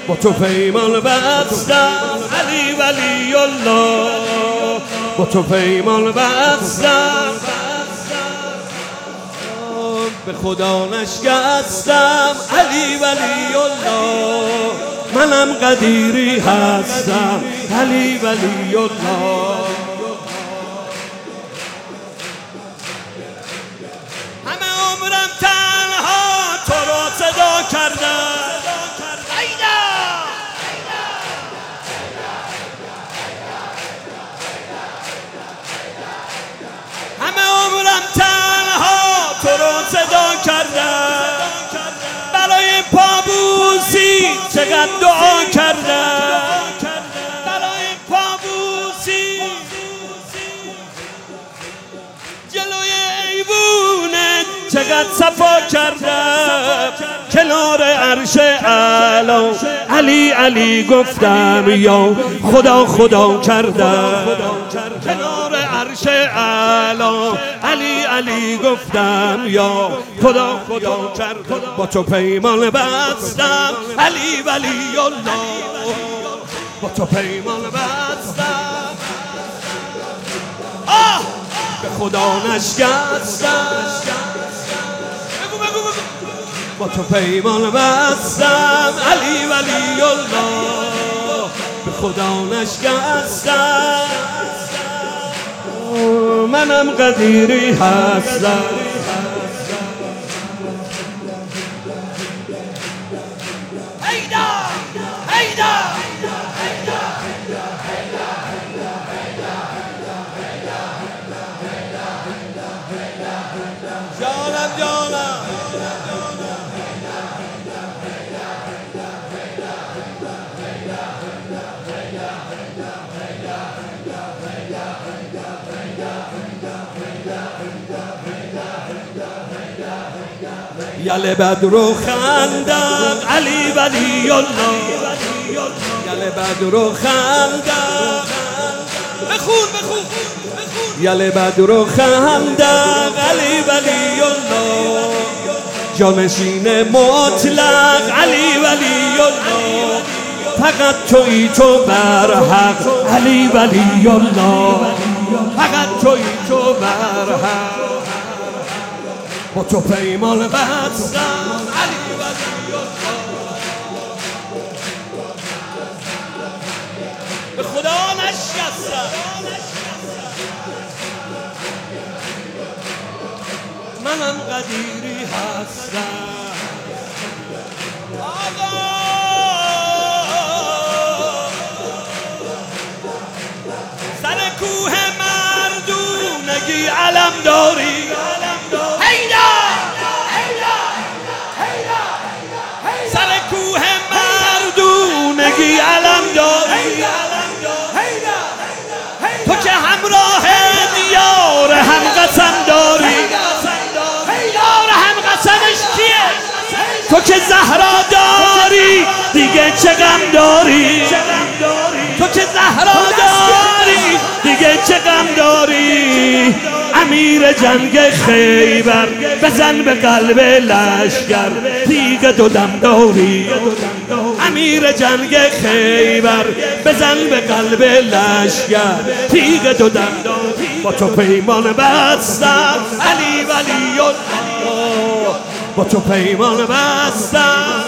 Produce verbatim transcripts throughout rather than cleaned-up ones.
با تو پیمان بستم علی ولی الله، با تو پیمان بستم به خدا نشکستم علی ولی الله، منم قدیری هستم علی ولی الله. همه عمرم تنها تو را صدا کردم، همه عمرم تنها تو را صدا کردم، برای پابوسی چقدر دعا کردم، برای پابوسی جلوی ایوونه چقدر صفا کردم، کنار عرش اعلی علی علی گفتم یا خدا خدا کردم، کنار عرش اعلی علی علی گفتم یا خدا خدا کردم. با تو پیمان بستم علی ولی الله، با تو پیمان بستم آه به خدا نشکستم، با تو پیمان بستم علی ولی الله، به خدا نشکستم منم قدیری هستم. هیدا هیدا جانم جانم یل بدر و خندق علی ولی الله، یل بدر و خندق بخون بخون یل بدر و خندق علی ولی الله، جانشین مطلق علی ولی الله، فقط تویی تو بر حق علی ولی الله، فقط تویی تو بر حق. با تو پیمان بستم علی ولی الله، به خدا نشکستم منم قدیری هستم. آقا سر کوه مردونگی علم داری، سر کوه مردونگی علم داری، تو که همراه یار هم قسم داری، یار هم قسمش کیه؟ تو که زهرا داری دیگه چه غم داری، تو که زهرا داری دیگه چه غم داری. امیر جنگ خیبر بزن به قلب لشکر تیغ دو دم داری، امیر جنگ خیبر بزن به قلب لشکر تیغ دو دم داری. با تو پیمان بستم علی ولی الله، با تو پیمان بستم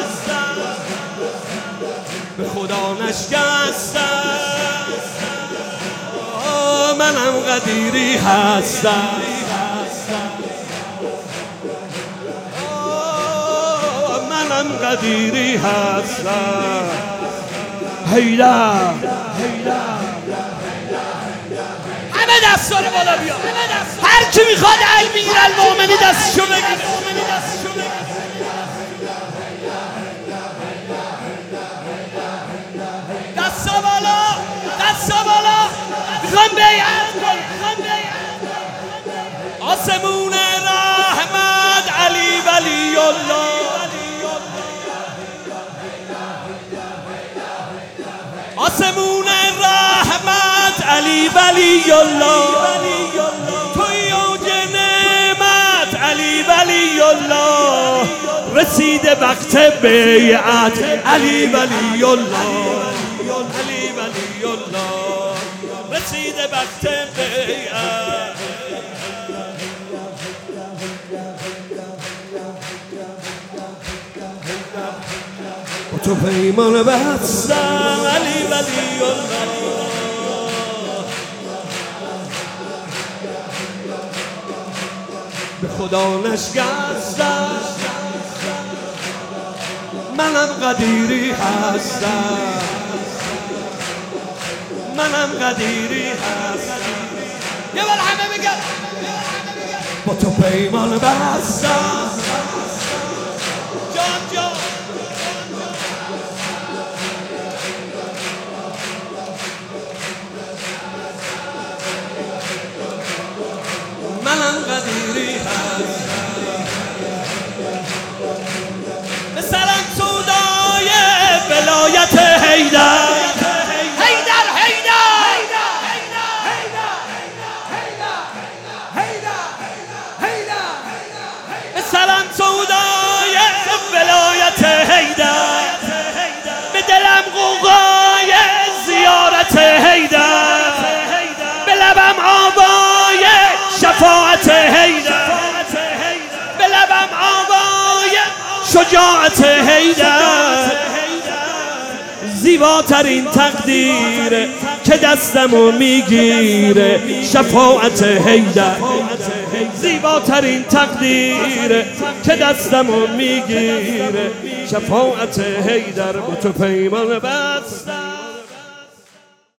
به خدا نشکستم منم قدیری هستم. منم قدیری هستم. هیدا همه دست داره بالا بیا، هر کی میخواد امیر المومنین دستشو بگیره. دستا بالا، دستا بالا، میخوام بیعت کنم. آسمون رحمت علی ولی الله، آسمون رحمت علی ولی الله، توی اوج نعمت علی ولی الله، رسیده وقت بیعت علی ولی الله علی ولی الله رسیده وقت بیعت تو پیمان بستم علی ولی الله به خدا نشکستم منم قدیری هستم منم قدیری هستم یه بار همه بگم با تو پیمان بستم جان جان منم قدیری هستم به سرم سودای ولایت حیدر حیدر حیدر به سرم سودای ولایت حیدر به دلم غوغای زیارت حیدر به لبم آوای شفاعت حیدر به لبم آوای شجاعت حیدر زیباترین تقدیر که دستمو میگیره شفاعت حیدر زیباترین تقدیر که دستمو میگیره شفاعت حیدر با تو پیمان بستم